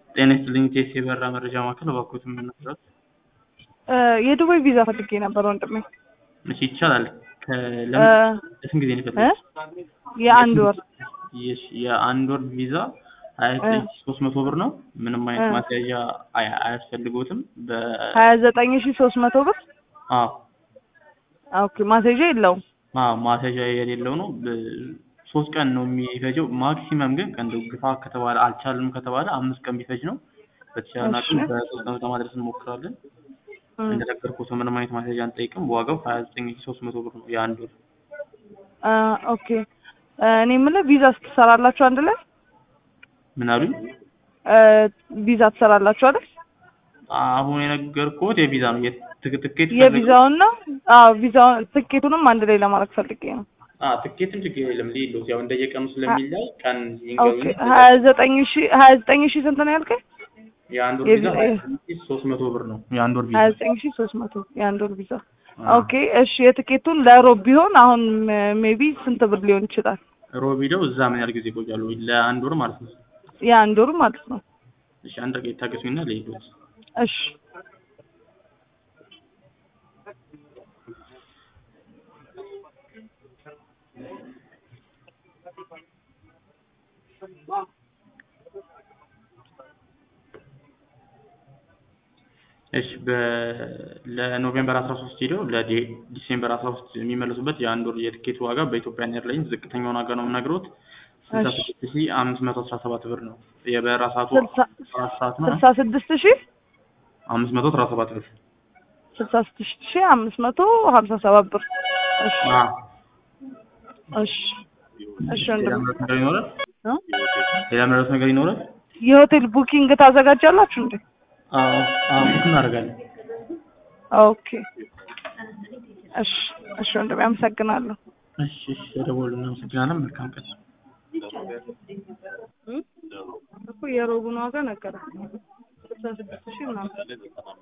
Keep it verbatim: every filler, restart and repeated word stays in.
ጤና ይስጥልኝ ቴስ የበራ መረጃ ማዕከል እባክዎት ምን ነበር? የዱባይ ቪዛ ፈልጌ ነበር ወንድሜ። እሺ ይቻላል። ለምን ለስንት ጊዜ ነው የፈለጉት? የአንድ ወር እሺ የአንድ ወር ቪዛ ሃያ ዘጠኝ ሺህ ሶስት መቶ ብር ነው። ምንም አይነት ማስያዣ አያስፈልጎትም። በ ሃያ ዘጠኝ ሺህ ሶስት መቶ ብር። አዎ ኦኬ ማስያዣ የለውም። አዎ ማስያዣ የሌለው ነው። ሶስት ቀን ነው የሚፈጀው ማክሲመም ግን እንደው ግፋ ከተባለ አልቻልም ከተባለ አምስት ቀን ቢፈጅ ነው። በተቻለ አቅም በሶስት ቀን ለማድረስ እንሞክራለን። እንደነገርኩት ምንም አይነት ማስያዣ አንጠይቅም። ዋጋው ሃያ ዘጠኝ ሺህ ሶስት መቶ ብር ነው የአንድ ወር። ኦኬ እኔ የምልህ ቪዛ ትሰራላችሁ አንድ ላይ? ምን አሉኝ? ቪዛ ትሰራላችሁ አይደል? አሁን የነገርኩት የቪዛ ነው። የትኬት የቪዛውን ነው? አዎ ቪዛውን ትኬቱንም አንድ ላይ ለማድረግ ፈልጌ ነው። አዎ ትኬትም ችግር የለም ሊሉት ያው እንደየቀኑ ስለሚለያይ ቀን ይንገሩኝ። ኦኬ ሃያ ዘጠኝ ሺህ ሃያ ዘጠኝ ሺህ ስንት ነው ያልከኝ? የአንድ ወር ቪዛ ሶስት መቶ ብር ነው የአንድ ወር ቪዛ ሃያ ዘጠኝ ሺህ ሶስት መቶ የአንድ ወር ቪዛ። ኦኬ እሺ የትኬቱን ለሮብ ቢሆን አሁን ሜቢ ስንት ብር ሊሆን ይችላል? ሮብ ሄደው እዛ ምን ያህል ጊዜ ይቆያሉ? ለአንድ ወር ማለት ነው። የአንድ ወር ማለት ነው። እሺ አንድ ደቂቃ ታገሱኝና ልሂድ። እሺ እሺ ለኖቬምበር አስራ ሶስት ሄደው ለዲሴምበር አስራ ሶስት የሚመለሱበት የአንድ ወር የትኬት ዋጋ በኢትዮጵያ ኤርላይንስ ዝቅተኛውን ዋጋ ነው የምነግሮት ስልሳ ስድስት ሺህ አምስት መቶ አስራ ሰባት ብር ነው። የበረራ ሰዓቱ አራት ሰዓት ነው። ስልሳ ስድስት ሺህ አምስት መቶ አስራ ሰባት ብር ስልሳ ስድስት ሺህ አምስት መቶ ሀምሳ ሰባት ብር። እሺ እሺ እሺ እንደምን ነገር ይኖራል? ሌላ ምንም ነገር ይኖራል? የሆቴል ቡኪንግ ታዘጋጃላችሁ እንዴ? አዎ አዎ እናደርጋለን። ኦኬ እሺ እሺ ወንድሜ አመሰግናለሁ። እሺ እሺ ደውሉ እናመሰግናለን። መልካም ቀን። እኮ የሮቡን ዋጋ ነገረ ስልሳ ስድስት ሺህ ምናምን